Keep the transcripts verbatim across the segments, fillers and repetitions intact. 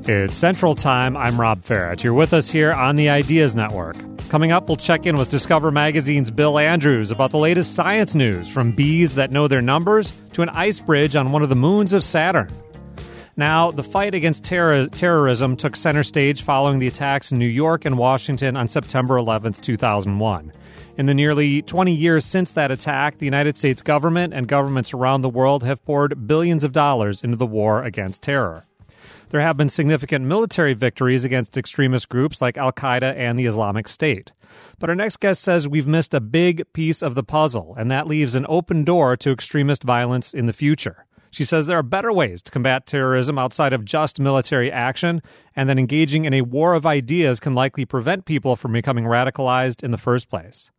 It's Central Time. I'm Rob Farrett. You're with us here on the Ideas Network. Coming up, we'll check in with Discover Magazine's Bill Andrews about the latest science news, from bees that know their numbers to an ice bridge on one of the moons of Saturn. Now, the fight against terror- terrorism took center stage following the attacks in New York and Washington on September eleventh, two thousand one. In the nearly twenty years since that attack, the United States government and governments around the world have poured billions of dollars into the war against terror. There have been significant military victories against extremist groups like Al-Qaeda and the Islamic State. But our next guest says we've missed a big piece of the puzzle, and that leaves an open door to extremist violence in the future. She says there are better ways to combat terrorism outside of just military action, and that engaging in a war of ideas can likely prevent people from becoming radicalized in the first place.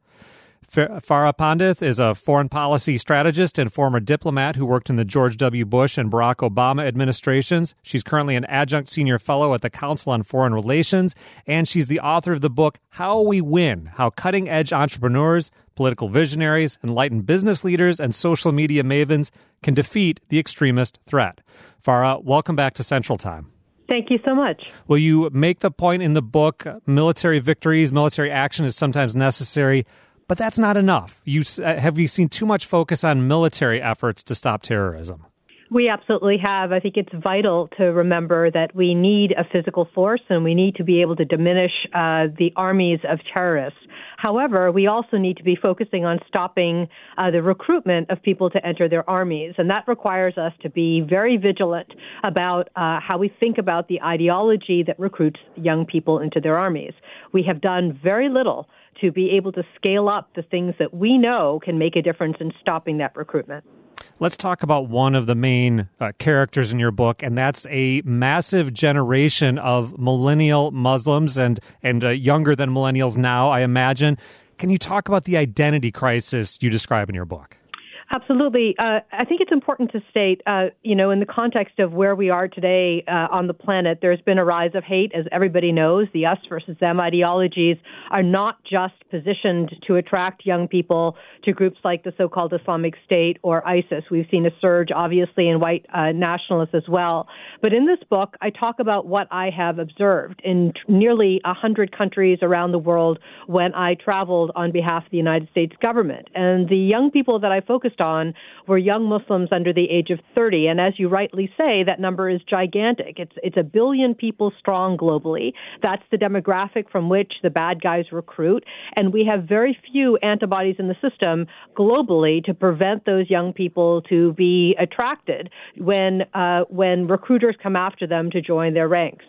Farah Pandith is a foreign policy strategist and former diplomat who worked in the George W. Bush and Barack Obama administrations. She's currently an adjunct senior fellow at the Council on Foreign Relations, and she's the author of the book How We Win: How Cutting-Edge Entrepreneurs, Political Visionaries, Enlightened Business Leaders, and Social Media Mavens Can Defeat the Extremist Threat. Farah, welcome back to Central Time. Thank you so much. Will you make the point in the book, military victories, military action is sometimes necessary, but that's not enough. You, have you seen too much focus on military efforts to stop terrorism? We absolutely have. I think it's vital to remember that we need a physical force and we need to be able to diminish uh, the armies of terrorists. However, we also need to be focusing on stopping uh, the recruitment of people to enter their armies. And that requires us to be very vigilant about uh, how we think about the ideology that recruits young people into their armies. We have done very little to be able to scale up the things that we know can make a difference in stopping that recruitment. Let's talk about one of the main uh, characters in your book, and that's a massive generation of millennial Muslims and, and uh, younger than millennials now, I imagine. Can you talk about the identity crisis you describe in your book? Absolutely. Uh, I think it's important to state, uh, you know, in the context of where we are today uh, on the planet, there's been a rise of hate, as everybody knows. The us versus them ideologies are not just positioned to attract young people to groups like the so-called Islamic State or ISIS. We've seen a surge, obviously, in white uh, nationalists as well. But in this book, I talk about what I have observed in t- nearly one hundred countries around the world when I traveled on behalf of the United States government. And the young people that I focused on were young Muslims under the age of thirty. And as you rightly say, that number is gigantic. It's it's a billion people strong globally. That's the demographic from which the bad guys recruit. And we have very few antibodies in the system globally to prevent those young people to be attracted when uh, when recruiters come after them to join their ranks.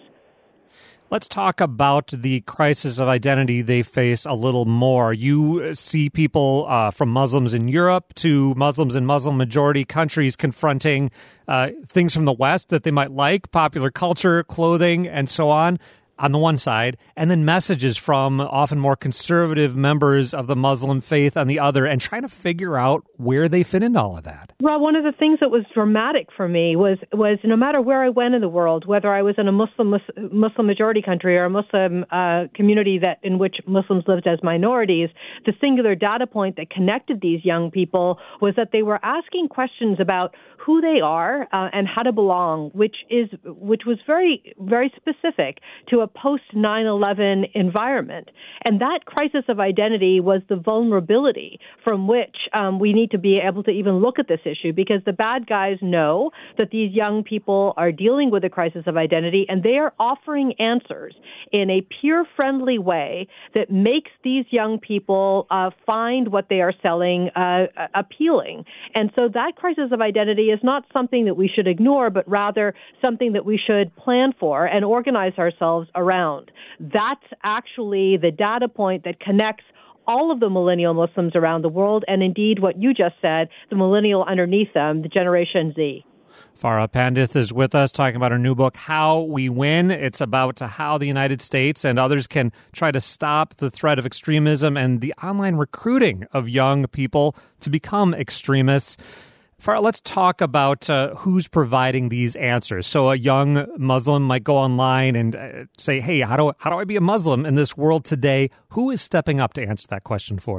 Let's talk about the crisis of identity they face a little more. You see people uh, from Muslims in Europe to Muslims in Muslim-majority countries confronting uh, things from the West that they might like, popular culture, clothing, and so on, on the one side, and then messages from often more conservative members of the Muslim faith on the other, and trying to figure out where they fit into all of that. Well, one of the things that was dramatic for me was was no matter where I went in the world, whether I was in a Muslim Muslim majority country or a Muslim uh, community that in which Muslims lived as minorities, the singular data point that connected these young people was that they were asking questions about who they are uh, and how to belong, which is which was very very specific to a post nine eleven environment. And that crisis of identity was the vulnerability from which um, we need to be able to even look at this issue, because the bad guys know that these young people are dealing with a crisis of identity, and they are offering answers in a peer-friendly way that makes these young people uh, find what they are selling uh, appealing. And so that crisis of identity is not something that we should ignore, but rather something that we should plan for and organize ourselves around. That's actually the data point that connects all of the millennial Muslims around the world, and indeed what you just said, the millennial underneath them, the Generation Z. Farah Pandith is with us talking about her new book, How We Win. It's about how the United States and others can try to stop the threat of extremism and the online recruiting of young people to become extremists. Farah, let's talk about uh, who's providing these answers. So a young Muslim might go online and uh, say, hey, how do, how do I be a Muslim in this world today? Who is stepping up to answer that question for them?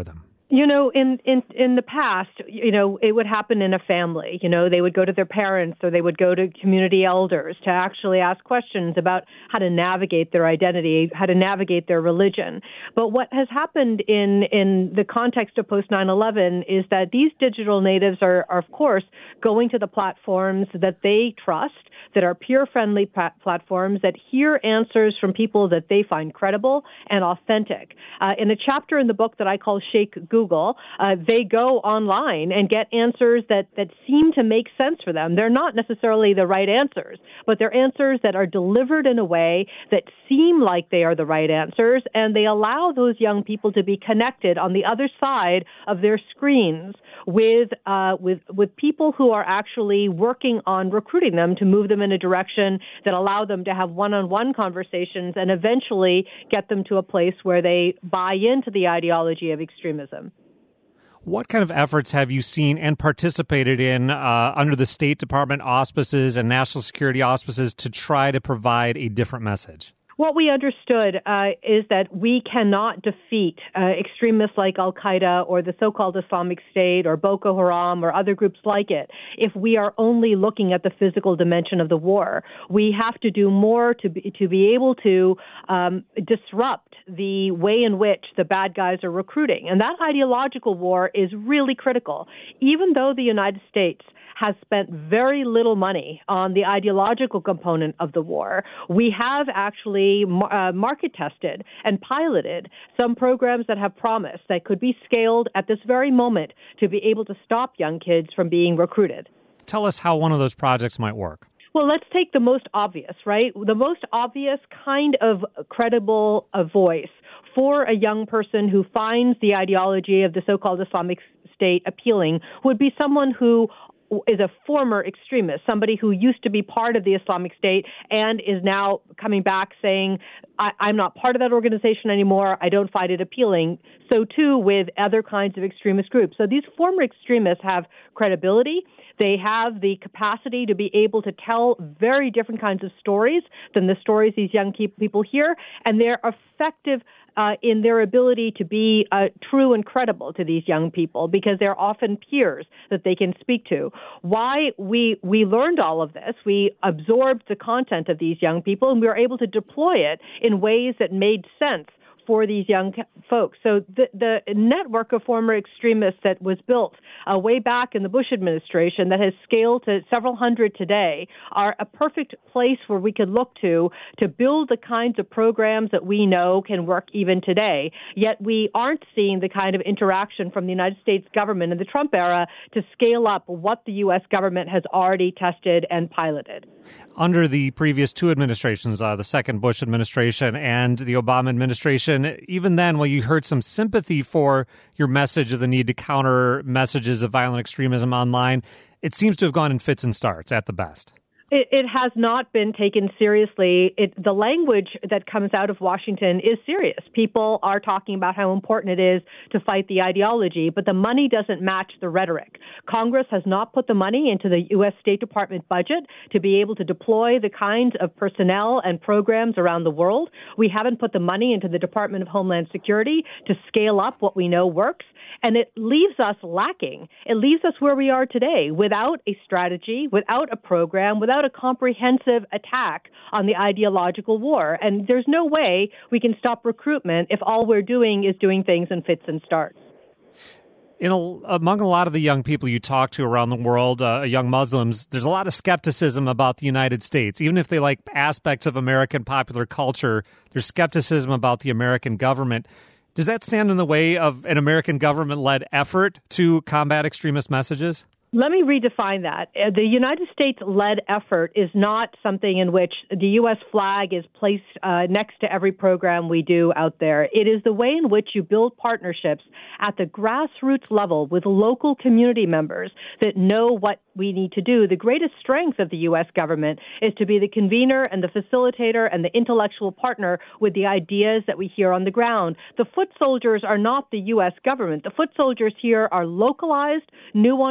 You know, in, in, in the past, you know, it would happen in a family. You know, they would go to their parents or they would go to community elders to actually ask questions about how to navigate their identity, how to navigate their religion. But what has happened in, in the context of post nine eleven is that these digital natives are, are, of course, going to the platforms that they trust, that are peer-friendly pa- platforms that hear answers from people that they find credible and authentic. Uh, in a chapter in the book that I call Shake Google, uh, they go online and get answers that, that seem to make sense for them. They're not necessarily the right answers, but they're answers that are delivered in a way that seem like they are the right answers, and they allow those young people to be connected on the other side of their screens with uh, with with people who are actually working on recruiting them to move them in a direction that allow them to have one-on-one conversations and eventually get them to a place where they buy into the ideology of extremism. What kind of efforts have you seen and participated in uh, under the State Department auspices and national security auspices to try to provide a different message? What we understood uh, is that we cannot defeat uh, extremists like Al-Qaeda or the so-called Islamic State or Boko Haram or other groups like it if we are only looking at the physical dimension of the war. We have to do more to be, to be able to um, disrupt the way in which the bad guys are recruiting. And that ideological war is really critical. Even though the United States has spent very little money on the ideological component of the war, we have actually uh, market tested and piloted some programs that have promised that could be scaled at this very moment to be able to stop young kids from being recruited. Tell us how one of those projects might work. Well, let's take the most obvious, right? The most obvious kind of credible uh, voice for a young person who finds the ideology of the so-called Islamic State appealing would be someone who is a former extremist, somebody who used to be part of the Islamic State and is now coming back saying, I- I'm not part of that organization anymore. I don't find it appealing. So too with other kinds of extremist groups. So these former extremists have credibility. They have the capacity to be able to tell very different kinds of stories than the stories these young people hear, and they're effective uh, in their ability to be uh, true and credible to these young people because they're often peers that they can speak to. Why we we learned all of this, we absorbed the content of these young people, and we were able to deploy it in ways that made sense for these young folks. So the, the network of former extremists that was built uh, way back in the Bush administration that has scaled to several hundred today are a perfect place where we could look to to build the kinds of programs that we know can work even today. Yet we aren't seeing the kind of interaction from the United States government in the Trump era to scale up what the U S government has already tested and piloted. Under the previous two administrations, uh, the second Bush administration and the Obama administration, even then, while you heard some sympathy for your message of the need to counter messages of violent extremism online, it seems to have gone in fits and starts at the best. It, it has not been taken seriously. It, the language that comes out of Washington is serious. People are talking about how important it is to fight the ideology, but the money doesn't match the rhetoric. Congress has not put the money into the U S State Department budget to be able to deploy the kinds of personnel and programs around the world. We haven't put the money into the Department of Homeland Security to scale up what we know works. And it leaves us lacking. It leaves us where we are today without a strategy, without a program, without a comprehensive attack on the ideological war. And there's no way we can stop recruitment if all we're doing is doing things in fits and starts. In a, among a lot of the young people you talk to around the world, uh, young Muslims, there's a lot of skepticism about the United States. Even if they like aspects of American popular culture, there's skepticism about the American government. Does that stand in the way of an American government-led effort to combat extremist messages? Let me redefine that. The United States-led effort is not something in which the U S flag is placed uh, next to every program we do out there. It is the way in which you build partnerships at the grassroots level with local community members that know what we need to do. The greatest strength of the U S government is to be the convener and the facilitator and the intellectual partner with the ideas that we hear on the ground. The foot soldiers are not the U S government. The foot soldiers here are localized, nuanced programs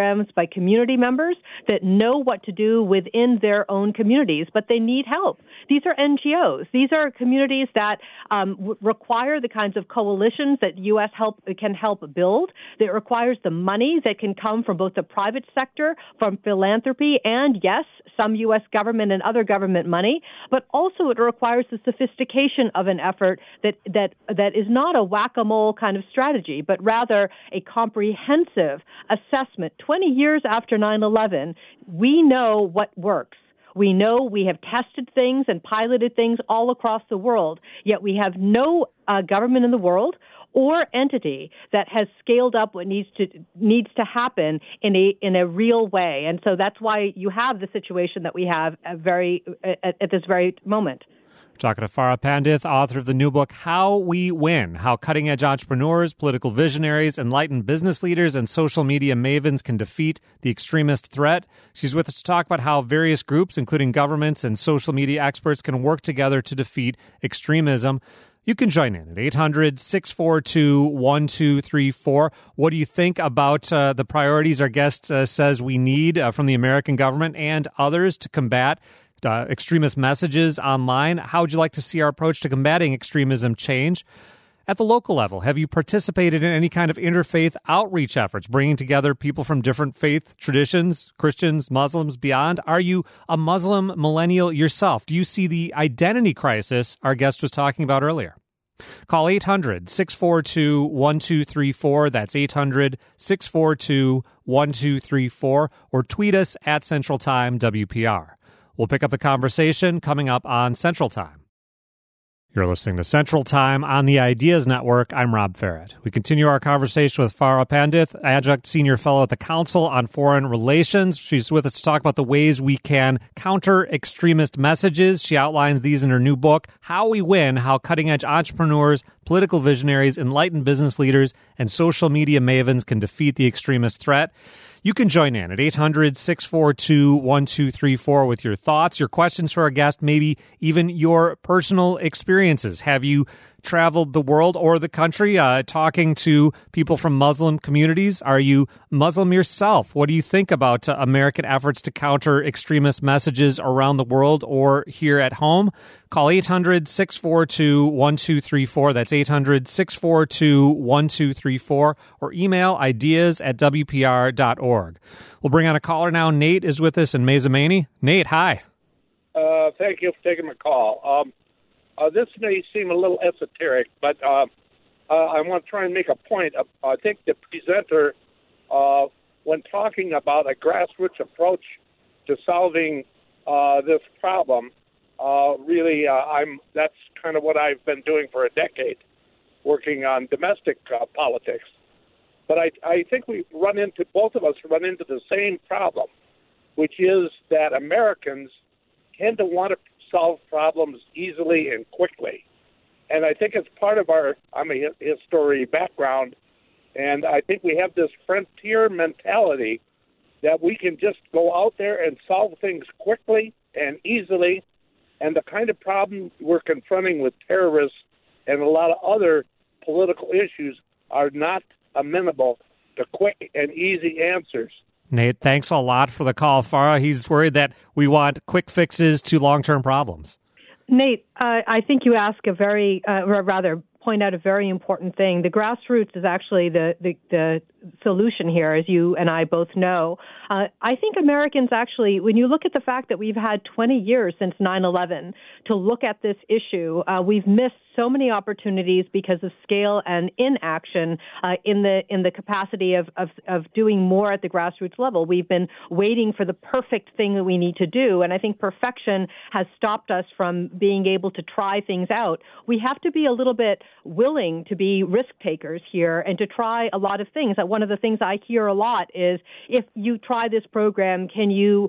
programs by community members that know what to do within their own communities, but they need help. These are N G Os. These are communities that um, w- require the kinds of coalitions that U S help can help build. That requires the money that can come from both the private sector, from philanthropy, and yes, some U S government and other government money, but also it requires the sophistication of an effort that that that is not a whack-a-mole kind of strategy, but rather a comprehensive assessment. twenty years after nine eleven, we know what works. We know we have tested things and piloted things all across the world, yet we have no uh, government in the world or entity that has scaled up what needs to needs to happen in a in a real way. And so that's why you have the situation that we have at very at, at this very moment. Talking to Farah Pandith, author of the new book, How We Win, How Cutting-Edge Entrepreneurs, Political Visionaries, Enlightened Business Leaders, and Social Media Mavens Can Defeat the Extremist Threat. She's with us to talk about how various groups, including governments and social media experts, can work together to defeat extremism. You can join in at eight hundred, six four two, one two three four. What do you think about uh, the priorities our guest uh, says we need uh, from the American government and others to combat Uh, extremist messages online? How would you like to see our approach to combating extremism change? At the local level, have you participated in any kind of interfaith outreach efforts, bringing together people from different faith traditions, Christians, Muslims, beyond? Are you a Muslim millennial yourself? Do you see the identity crisis our guest was talking about earlier? Call eight hundred, six four two, one two three four. That's eight hundred, six four two, one two three four. Or tweet us at Central Time W P R. We'll pick up the conversation coming up on Central Time. You're listening to Central Time on the Ideas Network. I'm Rob Ferret. We continue our conversation with Farah Pandith, Adjunct Senior Fellow at the Council on Foreign Relations. She's with us to talk about the ways we can counter extremist messages. She outlines these in her new book, How We Win, How Cutting-Edge Entrepreneurs, Political Visionaries, Enlightened Business Leaders, and Social Media Mavens Can Defeat the Extremist Threat. You can join in at eight hundred, six four two, one two three four with your thoughts, your questions for our guest, maybe even your personal experiences. Have you traveled the world or the country uh, talking to people from Muslim communities? Are you Muslim yourself? What do you think about uh, American efforts to counter extremist messages around the world or here at home? Call eight hundred, six four two, one two three four. That's eight hundred, six four two, one two three four. Or email ideas at W P R dot org. We'll bring on a caller now. Nate is with us in Mazomanie. Nate, hi. Uh, thank you for taking my call. Um, uh, this may seem a little esoteric, but uh, uh, I want to try and make a point. Uh, I think the presenter, uh, when talking about a grassroots approach to solving uh, this problem, uh, really, uh, I'm that's kind of what I've been doing for a decade, working on domestic uh, politics. But I, I think we run into, both of us run into the same problem, which is that Americans tend to want to solve problems easily and quickly. And I think it's part of our, I'm a history background, and I think we have this frontier mentality that we can just go out there and solve things quickly and easily. And the kind of problem we're confronting with terrorists and a lot of other political issues are not amenable to quick and easy answers. Nate, thanks a lot for the call. Farah, he's worried that we want quick fixes to long-term problems. Nate, uh, I think you ask a very, uh, or rather, point out a very important thing. The grassroots is actually the, the, the solution here, as you and I both know. Uh, I think Americans actually, when you look at the fact that we've had twenty years since nine eleven to look at this issue, uh, we've missed so many opportunities because of scale and inaction uh, in the in the capacity of, of of doing more at the grassroots level. We've been waiting for the perfect thing that we need to do, and I think perfection has stopped us from being able to try things out. We have to be a little bit willing to be risk takers here and to try a lot of things. One of the things I hear a lot is, if you try this program, can you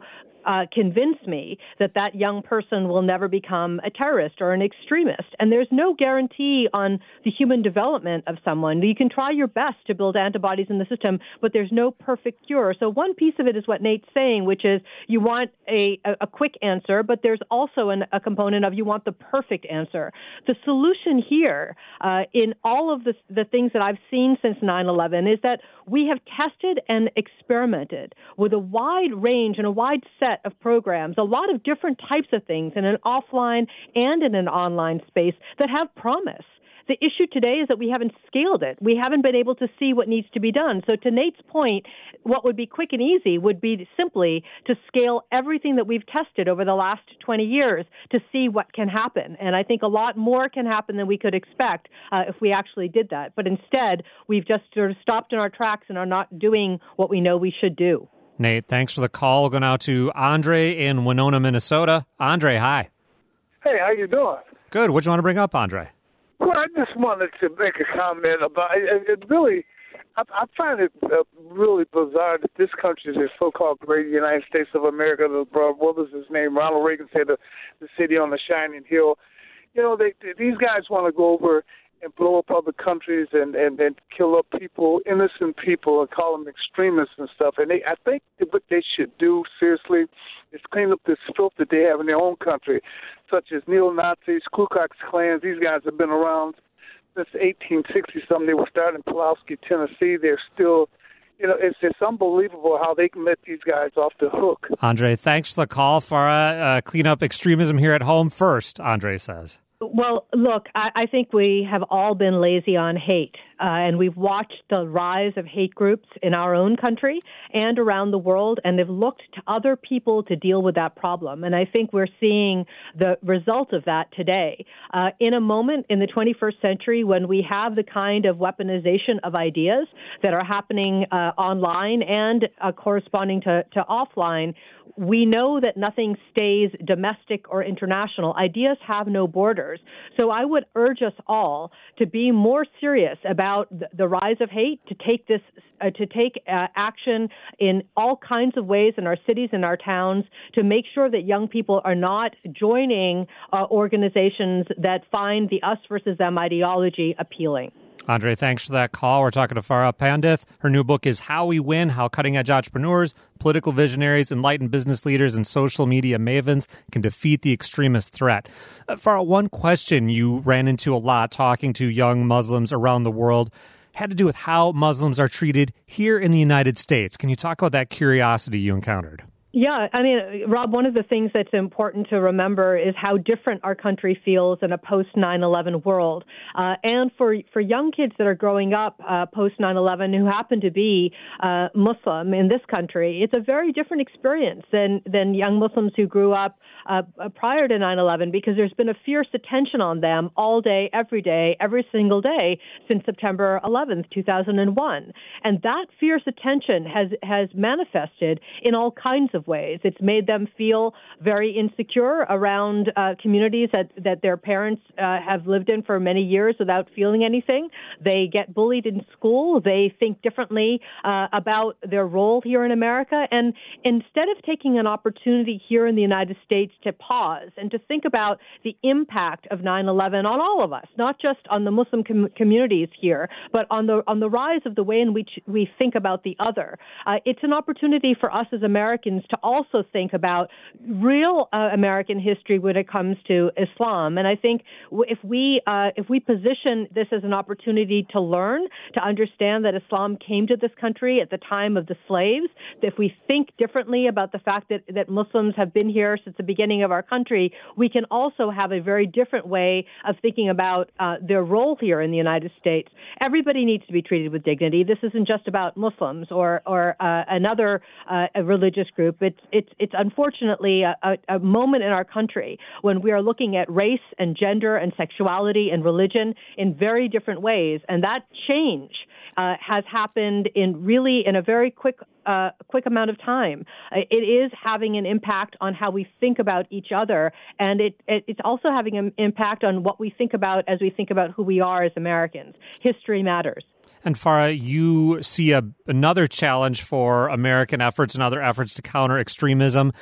uh, convince me that that young person will never become a terrorist or an extremist. And there's no guarantee on the human development of someone. You can try your best to build antibodies in the system, but there's no perfect cure. So one piece of it is what Nate's saying, which is you want a, a, a quick answer, but there's also an, a component of you want the perfect answer. The solution here uh, in all of the, the things that I've seen since nine eleven is that we have tested and experimented with a wide range and a wide set of programs, a lot of different types of things in an offline and in an online space that have promise. The issue today is that we haven't scaled it. We haven't been able to see what needs to be done. So to Nate's point, what would be quick and easy would be simply to scale everything that we've tested over the last twenty years to see what can happen. And I think a lot more can happen than we could expect uh, if we actually did that. But instead, we've just sort of stopped in our tracks and are not doing what we know we should do. Nate, thanks for the call. We'll go now to Andre in Winona, Minnesota. Andre, hi. Hey, how you doing? Good. What do you want to bring up, Andre? Well, I just wanted to make a comment about it. It really, I, I find it uh, really bizarre that this country, the so-called great United States of America, the bro, what was his name? Ronald Reagan said the, the city on the shining hill. You know, they, they, these guys want to go over and blow up other countries and, and, and kill up people, innocent people, and call them extremists and stuff. And they, I think what they should do, seriously, is clean up this filth that they have in their own country, such as neo-Nazis, Ku Klux Klans. These guys have been around since eighteen sixty-something. They were started in Pulaski, Tennessee. They're still, you know, it's just unbelievable how they can let these guys off the hook. Andre, thanks for the call. Farah, uh, clean up extremism here at home first, Andre says. Well, look, I, I think we have all been lazy on hate, uh, and we've watched the rise of hate groups in our own country and around the world, and have looked to other people to deal with that problem. And I think we're seeing the result of that today. Uh, in a moment in the twenty-first century when we have the kind of weaponization of ideas that are happening uh, online and uh, corresponding to, to offline, we know that nothing stays domestic or international. Ideas have no borders. So I would urge us all to be more serious about the, the rise of hate, to take this, uh, to take uh, action in all kinds of ways in our cities and our towns to make sure that young people are not joining uh, organizations that find the us versus them ideology appealing. Andre, thanks for that call. We're talking to Farah Pandith. Her new book is How We Win, How Cutting-Edge Entrepreneurs, Political Visionaries, Enlightened Business Leaders, and Social Media Mavens Can Defeat the Extremist Threat. Uh, Farah, one question you ran into a lot talking to young Muslims around the world had to do with how Muslims are treated here in the United States. Can you talk about that curiosity you encountered? Yeah, I mean, Rob, one of the things that's important to remember is how different our country feels in a post nine eleven world. Uh, and for for young kids that are growing up uh, post nine eleven who happen to be uh, Muslim in this country, it's a very different experience than, than young Muslims who grew up uh, prior to nine eleven, because there's been a fierce attention on them all day, every day, every single day since September eleventh, two thousand one. And that fierce attention has, has manifested in all kinds of ways. It's made them feel very insecure around uh, communities that, that their parents uh, have lived in for many years without feeling anything. They get bullied in school. They think differently uh, about their role here in America. And instead of taking an opportunity here in the United States to pause and to think about the impact of nine eleven on all of us, not just on the Muslim com- communities here, but on the on the rise of the way in which we think about the other, uh, it's an opportunity for us as Americans to also think about real uh, American history when it comes to Islam. And I think if we uh, if we position this as an opportunity to learn, to understand that Islam came to this country at the time of the slaves, if we think differently about the fact that, that Muslims have been here since the beginning of our country, we can also have a very different way of thinking about uh, their role here in the United States. Everybody needs to be treated with dignity. This isn't just about Muslims or or uh, another uh, a religious group. It's it's it's unfortunately a, a, a moment in our country when we are looking at race and gender and sexuality and religion in very different ways, and that change uh, has happened in really in a very quick uh, quick amount of time. Uh, it is having an impact on how we think about each other, and it, it it's also having an impact on what we think about as we think about who we are as Americans. History matters. And Farah, you see a, another challenge for American efforts and other efforts to counter extremism.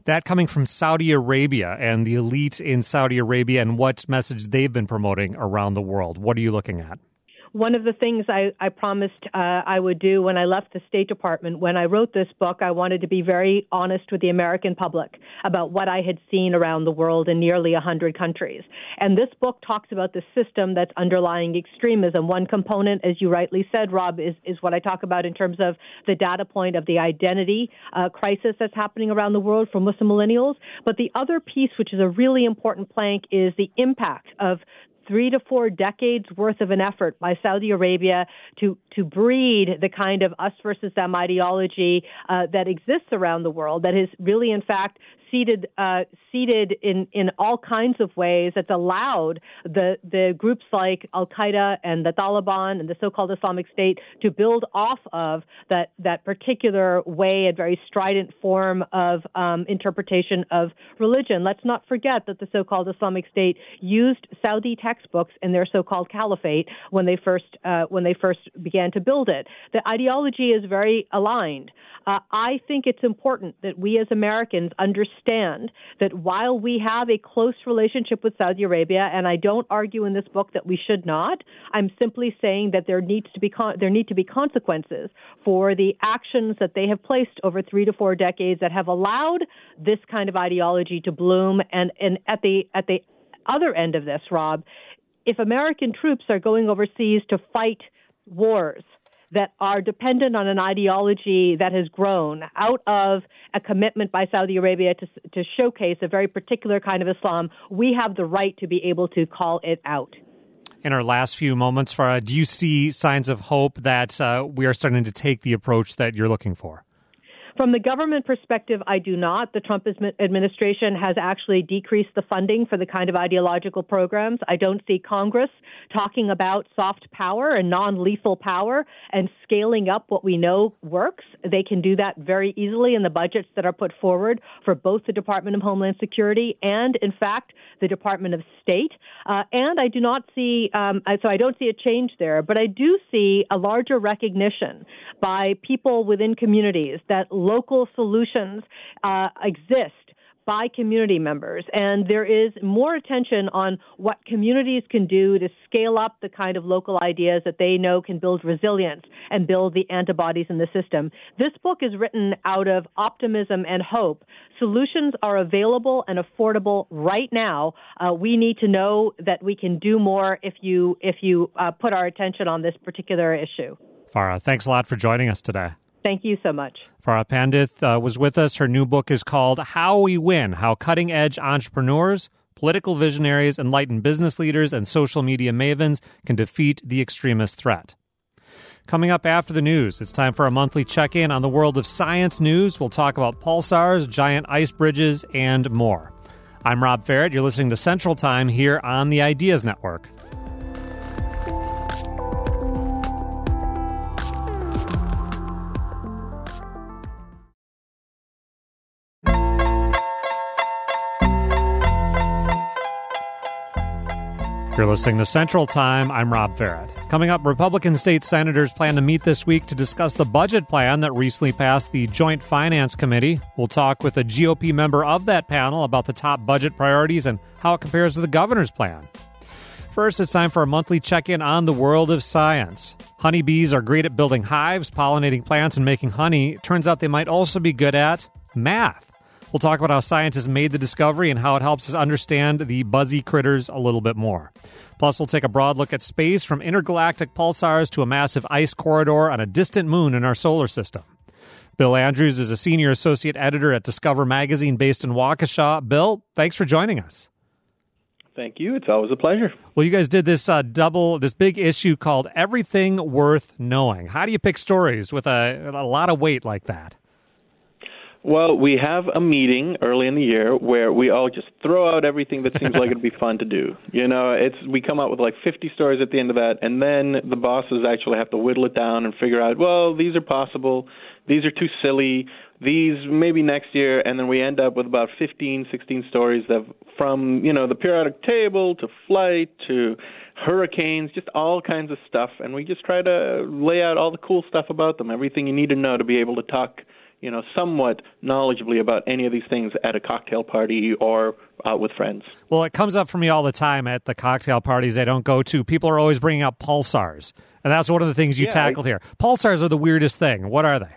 That coming from Saudi Arabia and the elite in Saudi Arabia and what message they've been promoting around the world. What are you looking at? One of the things I, I promised uh, I would do when I left the State Department, when I wrote this book, I wanted to be very honest with the American public about what I had seen around the world in nearly one hundred countries. And this book talks about the system that's underlying extremism. One component, as you rightly said, Rob, is, is what I talk about in terms of the data point of the identity uh, crisis that's happening around the world for Muslim millennials. But the other piece, which is a really important plank, is the impact of three to four decades worth of an effort by Saudi Arabia to to breed the kind of us versus them ideology uh, that exists around the world, that is really, in fact, seated uh, seated in, in all kinds of ways that's allowed the the groups like Al-Qaeda and the Taliban and the so-called Islamic State to build off of that that particular way and very strident form of um, interpretation of religion. Let's not forget that the so-called Islamic State used Saudi textbooks in their so-called caliphate when they first uh, when they first began to build it. The ideology is very aligned. Uh, I think it's important that we as Americans understand that while we have a close relationship with Saudi Arabia, and I don't argue in this book that we should not, I'm simply saying that there needs to be con- there need to be consequences for the actions that they have placed over three to four decades that have allowed this kind of ideology to bloom. And, and at the at the other end of this, Rob, if American troops are going overseas to fight wars that are dependent on an ideology that has grown out of a commitment by Saudi Arabia to, to showcase a very particular kind of Islam, we have the right to be able to call it out. In our last few moments, Farah, do you see signs of hope that uh, we are starting to take the approach that you're looking for? From the government perspective, I do not. The Trump administration has actually decreased the funding for the kind of ideological programs. I don't see Congress talking about soft power and non-lethal power and scaling up what we know works. They can do that very easily in the budgets that are put forward for both the Department of Homeland Security and, in fact, the Department of State. Uh, and I do not see, um, so I don't see a change there, but I do see a larger recognition by people within communities that local solutions uh, exist by community members, and there is more attention on what communities can do to scale up the kind of local ideas that they know can build resilience and build the antibodies in the system. This book is written out of optimism and hope. Solutions are available and affordable right now. Uh, we need to know that we can do more if you if you uh, put our attention on this particular issue. Farah, thanks a lot for joining us today. Thank you so much. Farah Pandith uh, was with us. Her new book is called How We Win, How Cutting-Edge Entrepreneurs, Political Visionaries, Enlightened Business Leaders, and Social Media Mavens Can Defeat the Extremist Threat. Coming up after the news, it's time for a monthly check-in on the world of science news. We'll talk about pulsars, giant ice bridges, and more. I'm Rob Ferret. You're listening to Central Time here on the Ideas Network. You're listening to Central Time. I'm Rob Ferret. Coming up, Republican state senators plan to meet this week to discuss the budget plan that recently passed the Joint Finance Committee. We'll talk with a G O P member of that panel about the top budget priorities and how it compares to the governor's plan. First, it's time for a monthly check-in on the world of science. Honeybees are great at building hives, pollinating plants, and making honey. Turns out they might also be good at math. We'll talk about how scientists made the discovery and how it helps us understand the buzzy critters a little bit more. Plus, we'll take a broad look at space, from intergalactic pulsars to a massive ice corridor on a distant moon in our solar system. Bill Andrews is a senior associate editor at Discover Magazine based in Waukesha. Bill, thanks for joining us. Thank you. It's always a pleasure. Well, you guys did this uh, double, this big issue called Everything Worth Knowing. How do you pick stories with a, a lot of weight like that? Well, we have a meeting early in the year where we all just throw out everything that seems like it'd be fun to do. You know, it's we come out with like fifty stories at the end of that, and then the bosses actually have to whittle it down and figure out, well, these are possible, these are too silly, these maybe next year, and then we end up with about fifteen, sixteen stories that from, you know, the periodic table to flight to hurricanes, just all kinds of stuff, and we just try to lay out all the cool stuff about them, everything you need to know to be able to talk you know, somewhat knowledgeably about any of these things at a cocktail party or out with friends. Well, it comes up for me all the time at the cocktail parties I don't go to. People are always bringing up pulsars, and that's one of the things you yeah, tackled here. Pulsars are the weirdest thing. What are they?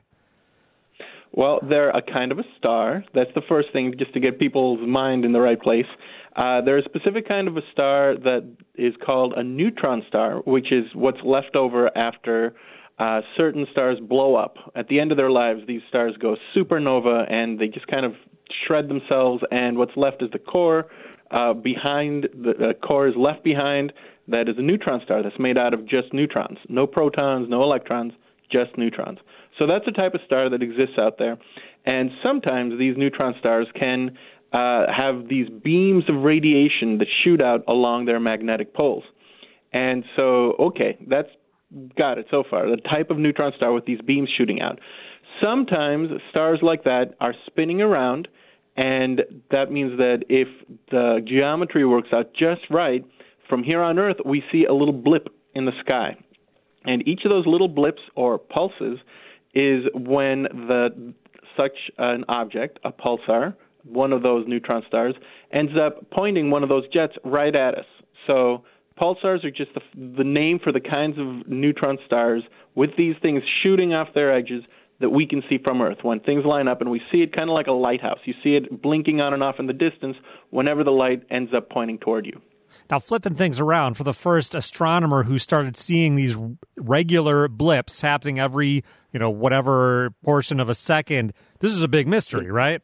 Well, they're a kind of a star. That's the first thing, just to get people's mind in the right place. Uh, they're a specific kind of a star that is called a neutron star, which is what's left over after uh, certain stars blow up. At the end of their lives, these stars go supernova, and they just kind of shred themselves, and what's left is the core. Uh, behind the, the core is left behind. That is a neutron star that's made out of just neutrons. No protons, no electrons, just neutrons. So that's a type of star that exists out there. And sometimes these neutron stars can uh, have these beams of radiation that shoot out along their magnetic poles. And so, okay, that's got it so far, the type of neutron star with these beams shooting out. Sometimes stars like that are spinning around, and that means that if the geometry works out just right, from here on Earth, we see a little blip in the sky. And each of those little blips or pulses is when the such an object, a pulsar, one of those neutron stars, ends up pointing one of those jets right at us. So pulsars are just the, the name for the kinds of neutron stars with these things shooting off their edges that we can see from Earth. When things line up and we see it kind of like a lighthouse, you see it blinking on and off in the distance whenever the light ends up pointing toward you. Now, flipping things around, for the first astronomer who started seeing these regular blips happening every, you know, whatever portion of a second, this is a big mystery, right?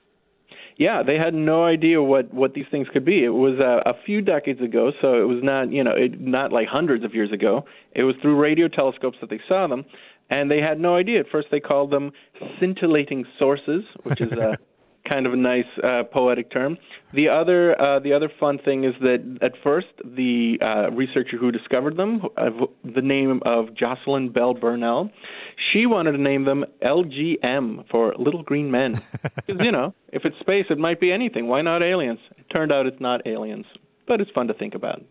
Yeah, they had no idea what, what these things could be. It was uh, a few decades ago, so it was not, you know, it, not like hundreds of years ago. It was through radio telescopes that they saw them, and they had no idea. At first, they called them scintillating sources, which is a kind of a nice uh, poetic term. The other uh, the other fun thing is that at first the uh, researcher who discovered them, uh, the name of Jocelyn Bell Burnell, she wanted to name them L G M for Little Green Men. Because, you know, if it's space, it might be anything. Why not aliens? It turned out it's not aliens, but it's fun to think about.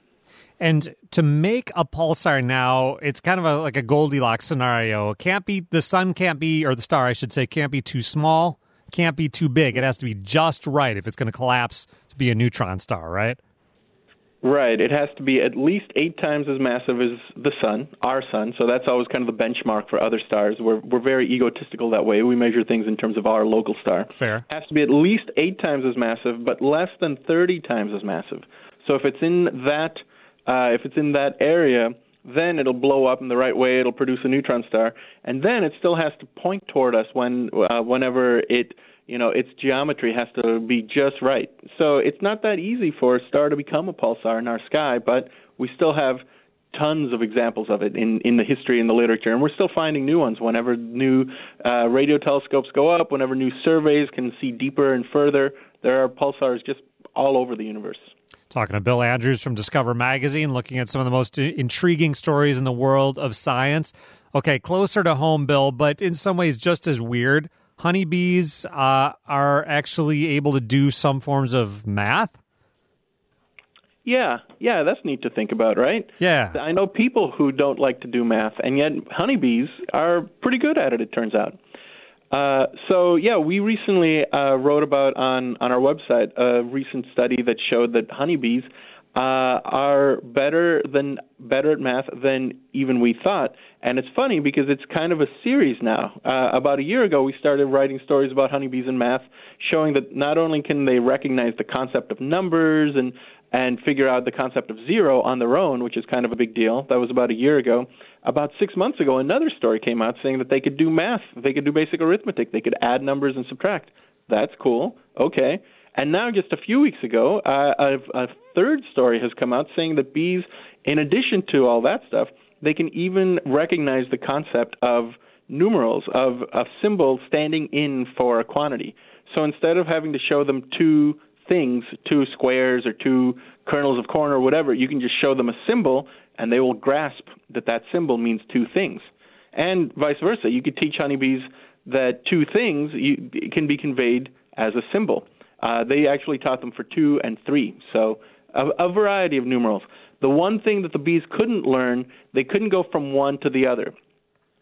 And to make a pulsar now, it's kind of a, like a Goldilocks scenario. It can't be, the sun can't be, or the star, I should say, can't be too small. Can't be too big. It has to be just right if it's going to collapse to be a neutron star, right? Right. It has to be at least eight times as massive as the sun, our sun. So that's always kind of the benchmark for other stars. We're we're very egotistical that way. We measure things in terms of our local star. Fair. It has to be at least eight times as massive, but less than thirty times as massive. So if it's in that uh, if it's in that area, then it'll blow up in the right way. It'll produce a neutron star, and then it still has to point toward us when, uh, whenever it, you know, its geometry has to be just right. So it's not that easy for a star to become a pulsar in our sky, but we still have tons of examples of it in, in the history and the literature, and we're still finding new ones whenever new uh, radio telescopes go up, whenever new surveys can see deeper and further. There are pulsars just all over the universe. Talking to Bill Andrews from Discover Magazine, looking at some of the most intriguing stories in the world of science. Okay, closer to home, Bill, but in some ways just as weird. Honeybees uh, are actually able to do some forms of math? Yeah, yeah, that's neat to think about, right? Yeah. I know people who don't like to do math, and yet honeybees are pretty good at it, it turns out. Uh, so, yeah, we recently uh, wrote about on, on our website a recent study that showed that honeybees uh, are better than better at math than even we thought. And it's funny because it's kind of a series now. Uh, about a year ago, we started writing stories about honeybees and math, showing that not only can they recognize the concept of numbers and and figure out the concept of zero on their own, which is kind of a big deal. That was about a year ago. About six months ago, another story came out saying that they could do math. They could do basic arithmetic. They could add numbers and subtract. That's cool. Okay. And now just a few weeks ago, uh, a, a third story has come out saying that bees, in addition to all that stuff, they can even recognize the concept of numerals, of a symbol standing in for a quantity. So instead of having to show them two things, two squares or two kernels of corn or whatever, you can just show them a symbol and they will grasp that that symbol means two things. And vice versa. You could teach honeybees that two things you, can be conveyed as a symbol. Uh, they actually taught them for two and three, so a, a variety of numerals. The one thing that the bees couldn't learn, they couldn't go from one to the other.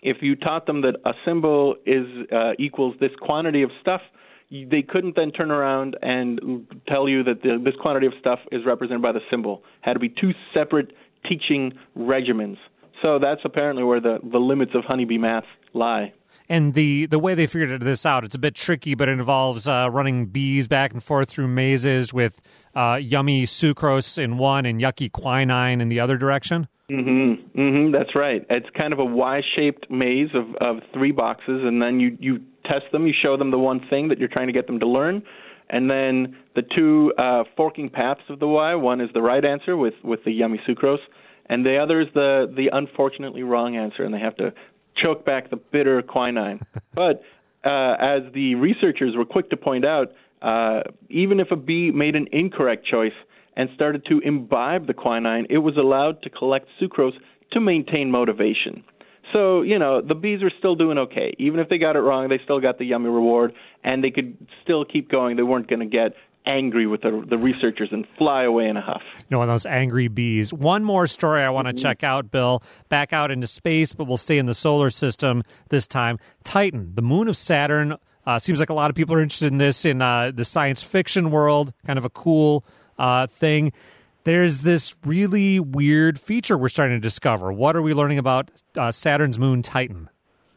if you taught them that a symbol is uh, equals this quantity of stuff, they couldn't then turn around and tell you that the, this quantity of stuff is represented by the symbol. Had to be two separate teaching regimens. So that's apparently where the, the limits of honeybee math lie. And the, the way they figured this out, it's a bit tricky, but it involves uh, running bees back and forth through mazes with uh, yummy sucrose in one and yucky quinine in the other direction? Mm-hmm. Mm-hmm. That's right. It's kind of a Y-shaped maze of, of three boxes, and then you, you test them. You show them the one thing that you're trying to get them to learn, and then the two uh, forking paths of the Y. One is the right answer with, with the yummy sucrose, and the other is the, the unfortunately wrong answer, and they have to choke back the bitter quinine. But uh, as the researchers were quick to point out, uh, even if a bee made an incorrect choice and started to imbibe the quinine, it was allowed to collect sucrose to maintain motivation. So, you know, the bees were still doing okay. Even if they got it wrong, they still got the yummy reward, and they could still keep going. They weren't going to get angry with the, the researchers and fly away in a huff. You know, one of those angry bees. One more story I want to mm-hmm. check out, Bill. Back out into space, but we'll stay in the solar system this time. Titan, the moon of Saturn. Uh, seems like a lot of people are interested in this in uh, the science fiction world. Kind of a cool uh, thing. There's this really weird feature we're starting to discover. What are we learning about uh, Saturn's moon, Titan?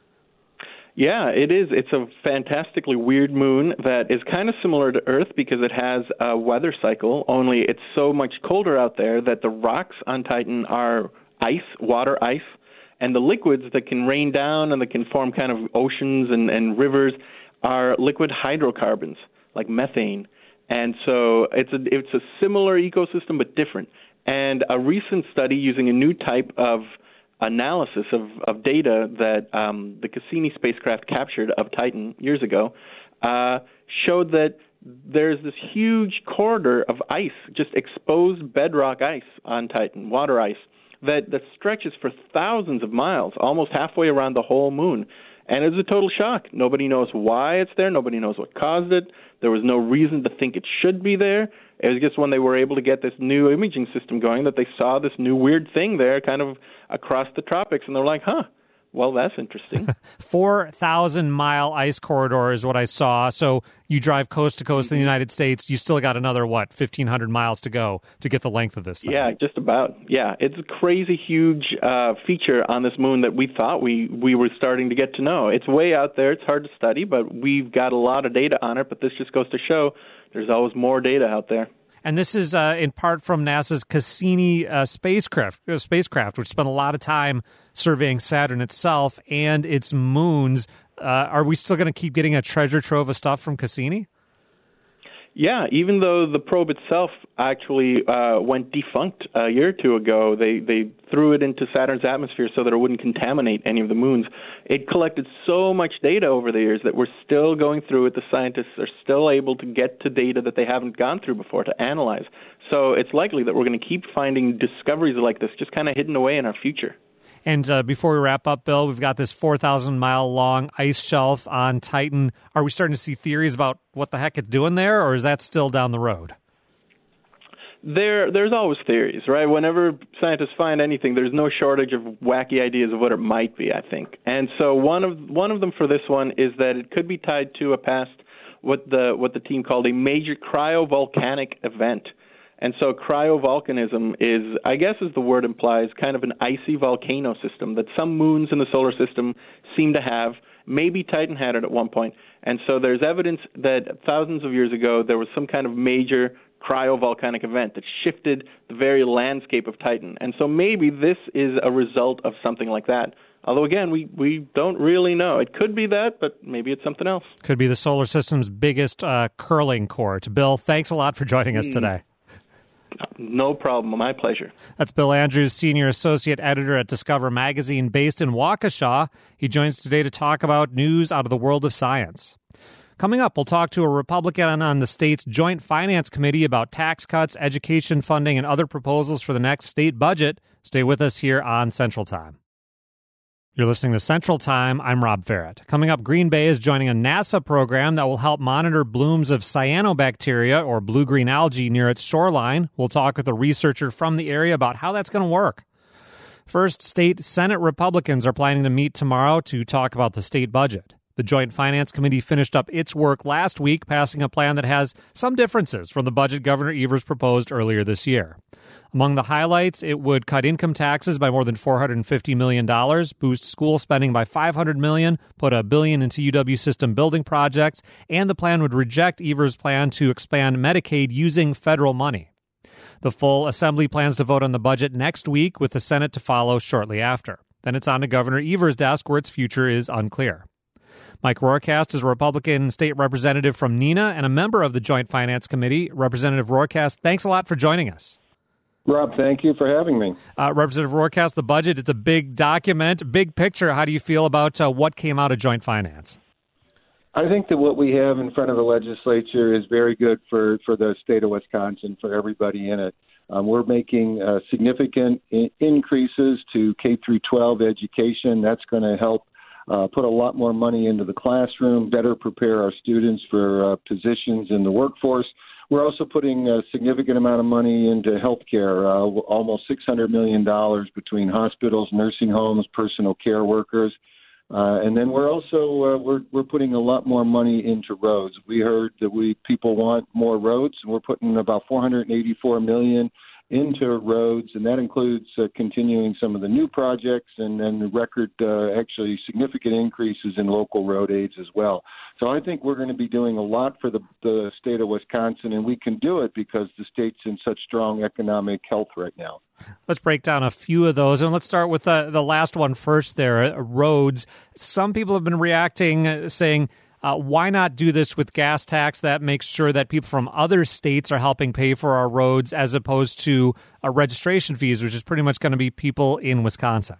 Yeah, it is. It's a fantastically weird moon that is kind of similar to Earth because it has a weather cycle, only it's so much colder out there that the rocks on Titan are ice, water ice, and the liquids that can rain down and that can form kind of oceans and, and rivers are liquid hydrocarbons, like methane. And so it's a, it's a similar ecosystem but different. And a recent study using a new type of analysis of, of data that um, the Cassini spacecraft captured of Titan years ago uh, showed that there's this huge corridor of ice, just exposed bedrock ice on Titan, water ice, that, that stretches for thousands of miles, almost halfway around the whole moon. And it's a total shock. Nobody knows why it's there. Nobody knows what caused it. There was no reason to think it should be there. It was just when they were able to get this new imaging system going that they saw this new weird thing there kind of across the tropics. And they're like, huh, well, that's interesting. four thousand mile ice corridor is what I saw. So you drive coast to coast mm-hmm. in the United States. You still got another, what, fifteen hundred miles to go to get the length of this thing. Yeah, just about. Yeah, it's a crazy huge uh, feature on this moon that we thought we, we were starting to get to know. It's way out there. It's hard to study, but we've got a lot of data on it. But this just goes to show there's always more data out there. And this is uh, in part from NASA's Cassini uh, spacecraft, uh, spacecraft, which spent a lot of time surveying Saturn itself and its moons. Uh, are we still going to keep getting a treasure trove of stuff from Cassini? Yeah, even though the probe itself actually uh, went defunct a year or two ago, they, they threw it into Saturn's atmosphere so that it wouldn't contaminate any of the moons. It collected so much data over the years that we're still going through it. The scientists are still able to get to data that they haven't gone through before to analyze. So it's likely that we're going to keep finding discoveries like this just kind of hidden away in our future. And uh, before we wrap up, Bill, we've got this four thousand mile long ice shelf on Titan. Are we starting to see theories about what the heck it's doing there, or is that still down the road? There, there's always theories, right? Whenever scientists find anything, there's no shortage of wacky ideas of what it might be, I think. And so one of one of them for this one is that it could be tied to a past, what the what the team called a major cryovolcanic event. And so cryovolcanism is, I guess as the word implies, kind of an icy volcano system that some moons in the solar system seem to have. Maybe Titan had it at one point. And so there's evidence that thousands of years ago there was some kind of major cryovolcanic event that shifted the very landscape of Titan. And so maybe this is a result of something like that. Although, again, we, we don't really know. It could be that, but maybe it's something else. Could be the solar system's biggest uh, curling court. Bill, thanks a lot for joining us today. No problem. My pleasure. That's Bill Andrews, Senior Associate Editor at Discover Magazine, based in Waukesha. He joins today to talk about news out of the world of science. Coming up, we'll talk to a Republican on the state's Joint Finance Committee about tax cuts, education funding, and other proposals for the next state budget. Stay with us here on Central Time. You're listening to Central Time. I'm Rob Ferret. Coming up, Green Bay is joining a NASA program that will help monitor blooms of cyanobacteria, or blue-green algae, near its shoreline. We'll talk with a researcher from the area about how that's going to work. First, state Senate Republicans are planning to meet tomorrow to talk about the state budget. The Joint Finance Committee finished up its work last week, passing a plan that has some differences from the budget Governor Evers proposed earlier this year. Among the highlights, it would cut income taxes by more than four hundred fifty million dollars, boost school spending by five hundred million dollars, put a billion into U W system building projects, and the plan would reject Evers' plan to expand Medicaid using federal money. The full Assembly plans to vote on the budget next week, with the Senate to follow shortly after. Then it's on to Governor Evers' desk, where its future is unclear. Mike Rohrkast is a Republican state representative from Neenah and a member of the Joint Finance Committee. Representative Rohrkast, thanks a lot for joining us. Rob, thank you for having me. Uh, Representative Rohrkast, the budget, it's a big document, big picture. How do you feel about uh, what came out of Joint Finance? I think that what we have in front of the legislature is very good for, for the state of Wisconsin, for everybody in it. Um, we're making uh, significant in- increases to K through twelve education. That's going to help uh, put a lot more money into the classroom, better prepare our students for uh, positions in the workforce. We're also putting a significant amount of money into health care, uh, almost six hundred million dollars between hospitals, nursing homes, personal care workers. Uh, and then we're also uh, we're we're putting a lot more money into roads. We heard that we people want more roads, and we're putting about four hundred eighty-four million dollars into roads, and that includes uh, continuing some of the new projects and then the record, uh, actually significant increases in local road aids as well. So I think we're going to be doing a lot for the, the state of Wisconsin, and we can do it because the state's in such strong economic health right now. Let's break down a few of those, and let's start with the, the last one first there, uh, roads. Some people have been reacting, uh, saying, Uh, why not do this with gas tax? That makes sure that people from other states are helping pay for our roads as opposed to uh, registration fees, which is pretty much going to be people in Wisconsin.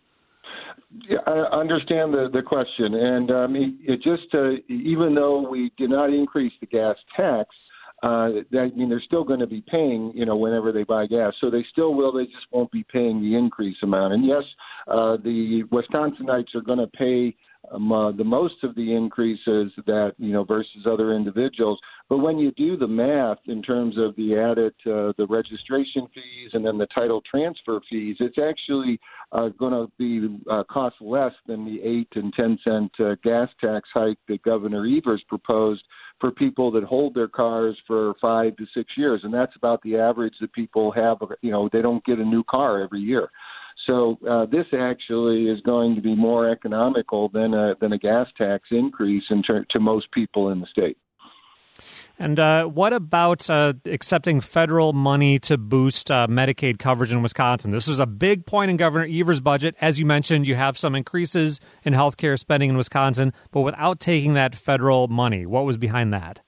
Yeah, I understand the, the question. And um, it, it just, uh, even though we did not increase the gas tax, uh, that, I mean, they're still going to be paying, you know, whenever they buy gas. So they still will. They just won't be paying the increase amount. And yes, uh, the Wisconsinites are going to pay Um, uh, the most of the increases that, you know, versus other individuals. But when you do the math in terms of the added, uh, the registration fees and then the title transfer fees, it's actually uh, going to be uh, cost less than the eight and ten cent uh, gas tax hike that Governor Evers proposed for people that hold their cars for five to six years. And that's about the average that people have. You know, they don't get a new car every year. So uh, this actually is going to be more economical than a, than a gas tax increase in ter- to most people in the state. And uh, what about uh, accepting federal money to boost uh, Medicaid coverage in Wisconsin? This is a big point in Governor Evers' budget. As you mentioned, you have some increases in health care spending in Wisconsin, but without taking that federal money. What was behind that?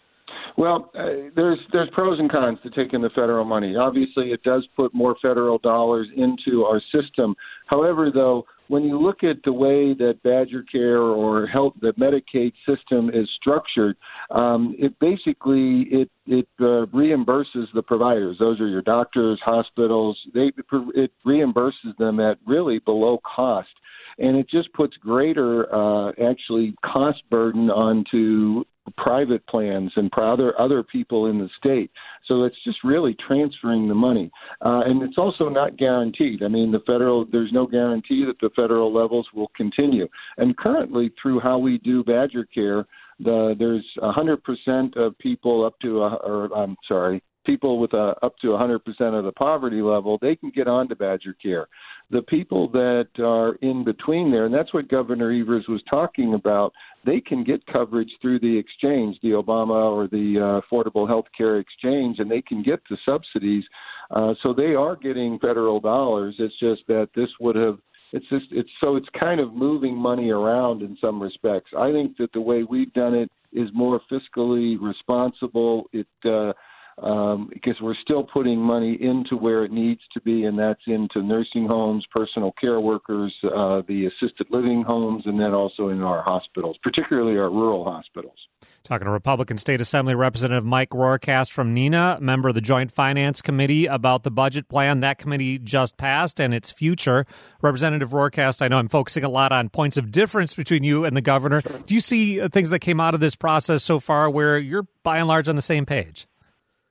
Well, uh, there's there's pros and cons to taking the federal money. Obviously, it does put more federal dollars into our system. However, though, when you look at the way that Badger Care or health, the Medicaid system is structured, um, it basically it it uh, reimburses the providers. Those are your doctors, hospitals. They it reimburses them at really below cost. And it just puts greater, uh, actually, cost burden onto private plans and other other people in the state. So it's just really transferring the money. Uh, and it's also not guaranteed. I mean, the federal, there's no guarantee that the federal levels will continue. And currently, through how we do Badger Care, the, there's one hundred percent of people up to, a, or I'm sorry, people with a, up to one hundred percent of the poverty level, they can get on to Badger Care. The people that are in between there, and that's what Governor Evers was talking about, they can get coverage through the exchange, the Obama or the uh, Affordable Health Care Exchange, and they can get the subsidies. Uh, so they are getting federal dollars. It's just that this would have, it's just, it's so it's kind of moving money around in some respects. I think that the way we've done it is more fiscally responsible. It, uh, Um, because we're still putting money into where it needs to be, and that's into nursing homes, personal care workers, uh, the assisted living homes, and then also in our hospitals, particularly our rural hospitals. Talking to Republican State Assembly Representative Mike Rohrkast from Neenah, member of the Joint Finance Committee, about the budget plan. That committee just passed and its future. Representative Rohrkast, I know I'm focusing a lot on points of difference between you and the governor. Do you see things that came out of this process so far where you're by and large on the same page?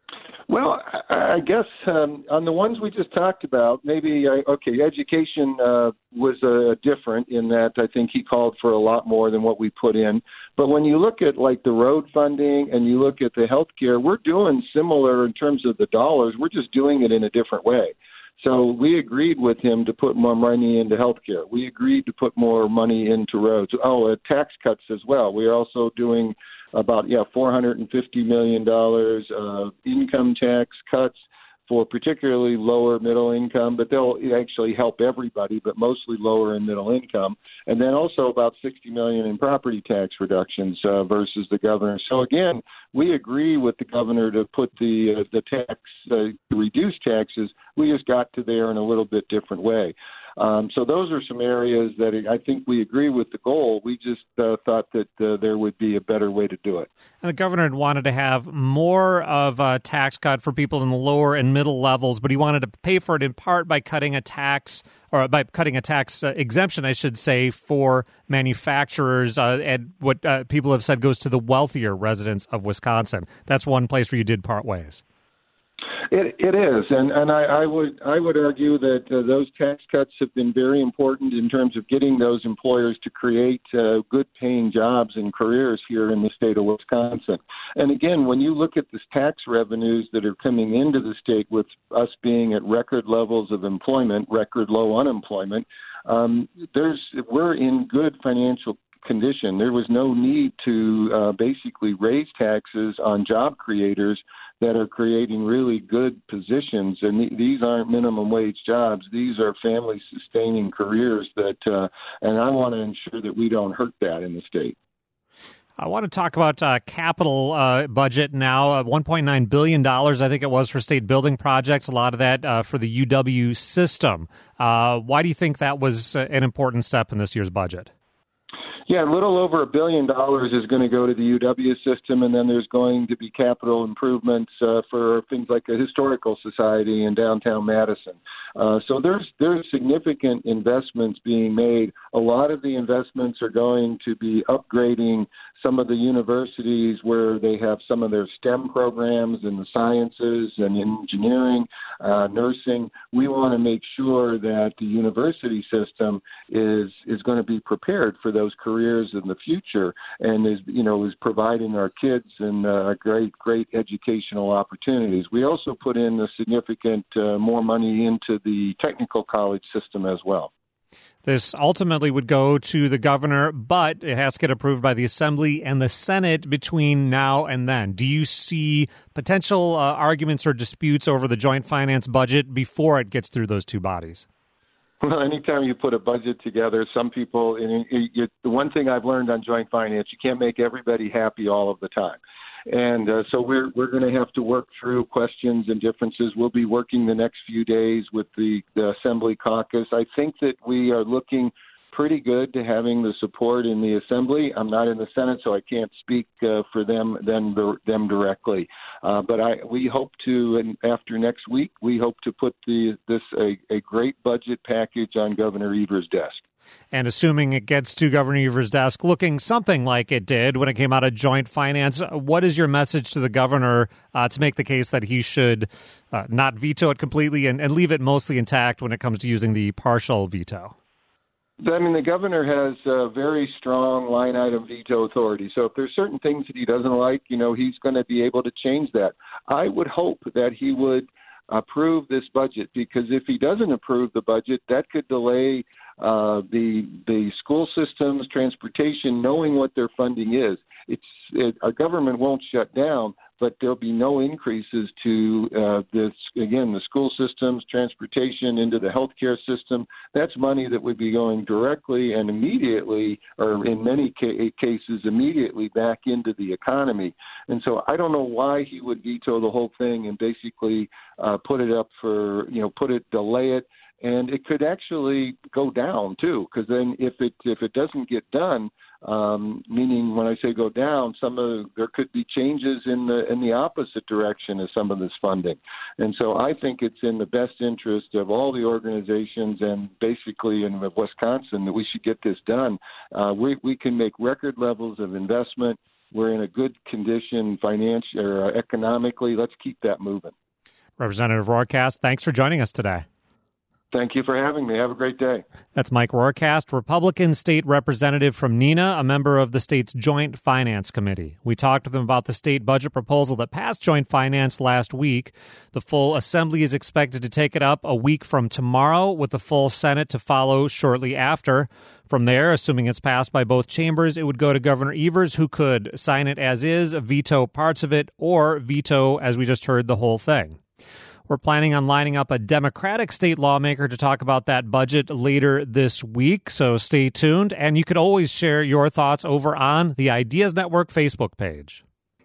Well, I, I guess um, on the ones we just talked about, maybe, I, okay, education uh, was uh, different in that I think he called for a lot more than what we put in. But when you look at, like, the road funding and you look at the health care, we're doing similar in terms of the dollars. We're just doing it in a different way. So we agreed with him to put more money into health care. We agreed to put more money into roads. Oh, uh, tax cuts as well. We're also doing about, yeah, four hundred fifty million dollars of income tax cuts for particularly lower middle income, but they'll actually help everybody, but mostly lower and middle income. And then also about sixty million dollars in property tax reductions uh, versus the governor. So again, we agree with the governor to put the uh, the tax, uh, to reduce taxes. We just got to there in a little bit different way. Um, so those are some areas that I think we agree with the goal. We just uh, thought that uh, there would be a better way to do it. And the governor had wanted to have more of a tax cut for people in the lower and middle levels, but he wanted to pay for it in part by cutting a tax or by cutting a tax uh, exemption, I should say, for manufacturers, uh, and what uh, people have said goes to the wealthier residents of Wisconsin. That's one place where you did part ways. It, it is, and and I, I would I would argue that uh, those tax cuts have been very important in terms of getting those employers to create uh, good-paying jobs and careers here in the state of Wisconsin. And again, when you look at the tax revenues that are coming into the state, with us being at record levels of employment, record low unemployment, um, there's we're in good financial condition. There was no need to uh, basically raise taxes on job creators that are creating really good positions. And th- these aren't minimum wage jobs. These are family-sustaining careers that, uh, and I want to ensure that we don't hurt that in the state. I want to talk about uh, capital uh, budget now. Uh, one point nine billion dollars, I think it was, for state building projects, a lot of that uh, for the U W system. Uh, why do you think that was uh, an important step in this year's budget? Yeah, a little over a billion dollars is going to go to the U W system, and then there's going to be capital improvements uh, for things like a historical society in downtown Madison. Uh, so there's there's significant investments being made. A lot of the investments are going to be upgrading some of the universities where they have some of their STEM programs in the sciences and engineering, uh, nursing. We want to make sure that the university system is is going to be prepared for those careers in the future, and is you know is providing our kids and uh, great great educational opportunities. We also put in a significant uh, more money into the technical college system as well. This ultimately would go to the governor, but it has to get approved by the Assembly and the Senate between now and then. Do you see potential uh, arguments or disputes over the joint finance budget before it gets through those two bodies? Well, anytime you put a budget together, some people, and it, it, the one thing I've learned on joint finance, you can't make everybody happy all of the time. And uh, so we're we're going to have to work through questions and differences. We'll be working the next few days with the, the Assembly caucus. I think that we are looking pretty good to having the support in the Assembly. I'm not in the Senate, so I can't speak uh, for them them them directly. Uh, but I we hope to, and after next week, we hope to put the this a, a great budget package on Governor Evers' desk. And assuming it gets to Governor Evers' desk looking something like it did when it came out of joint finance, what is your message to the governor uh, to make the case that he should uh, not veto it completely and, and leave it mostly intact when it comes to using the partial veto? I mean, the governor has a very strong line item veto authority. So if there's certain things that he doesn't like, you know, he's going to be able to change that. I would hope that he would approve this budget, because if he doesn't approve the budget, that could delay uh, the the school systems, transportation, knowing what their funding is. It's it, our government won't shut down, but there'll be no increases to uh, this again the school systems, transportation, into the healthcare system. That's money that would be going directly and immediately, or in many ca- cases immediately, back into the economy. And so I don't know why he would veto the whole thing and basically uh, put it up for you know put it delay it. And it could actually go down too, because then if it if it doesn't get done, um, meaning when I say go down, some of there could be changes in the in the opposite direction of some of this funding. And so I think it's in the best interest of all the organizations and basically in Wisconsin that we should get this done. Uh, we we can make record levels of investment. We're in a good condition financially or economically. Let's keep that moving. Representative Rohrkast, thanks for joining us today. Thank you for having me. Have a great day. That's Mike Rohrkast, Republican state representative from Neenah, a member of the state's Joint Finance Committee. We talked with him about the state budget proposal that passed Joint Finance last week. The full assembly is expected to take it up a week from tomorrow, with the full Senate to follow shortly after. From there, assuming it's passed by both chambers, it would go to Governor Evers, who could sign it as is, veto parts of it, or veto, as we just heard, the whole thing. We're planning on lining up a Democratic state lawmaker to talk about that budget later this week, so stay tuned. And you could always share your thoughts over on the Ideas Network Facebook page.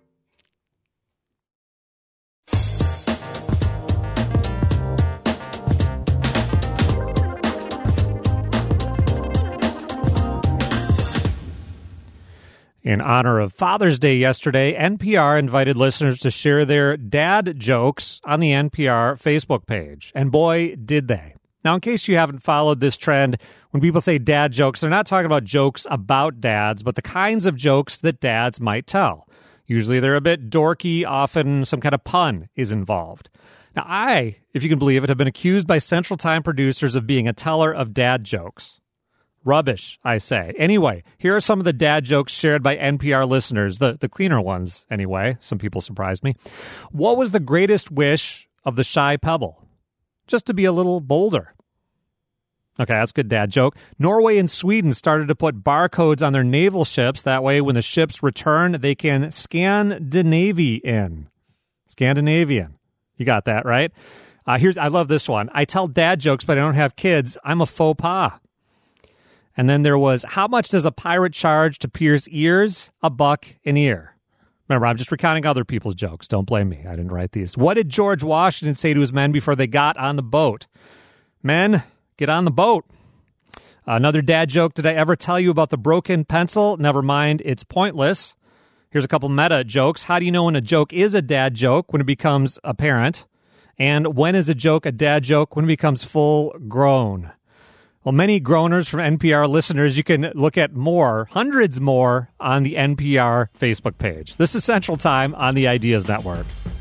In honor of Father's Day yesterday, N P R invited listeners to share their dad jokes on the N P R Facebook page. And boy, did they. Now, in case you haven't followed this trend, when people say dad jokes, they're not talking about jokes about dads, but the kinds of jokes that dads might tell. Usually they're a bit dorky, often some kind of pun is involved. Now, I, if you can believe it, have been accused by Central Time producers of being a teller of dad jokes. Rubbish, I say. Anyway, here are some of the dad jokes shared by N P R listeners, the, the cleaner ones, anyway. Some people surprised me. What was the greatest wish of the shy pebble? Just to be a little bolder. Okay, that's a good dad joke. Norway and Sweden started to put barcodes on their naval ships. That way, when the ships return, they can scan the Navy in. Scandinavian. You got that, right? Uh, here's I love this one. I tell dad jokes, but I don't have kids. I'm a faux pas. And then there was, how much does a pirate charge to pierce ears? A buck an ear. Remember, I'm just recounting other people's jokes. Don't blame me. I didn't write these. What did George Washington say to his men before they got on the boat? Men, get on the boat. Another dad joke. Did I ever tell you about the broken pencil? Never mind. It's pointless. Here's a couple meta jokes. How do you know when a joke is a dad joke? When it becomes apparent. And when is a joke a dad joke? When it becomes full grown. Well, many groaners from N P R listeners, you can look at more, hundreds more, on the N P R Facebook page. This is Central Time on the Ideas Network.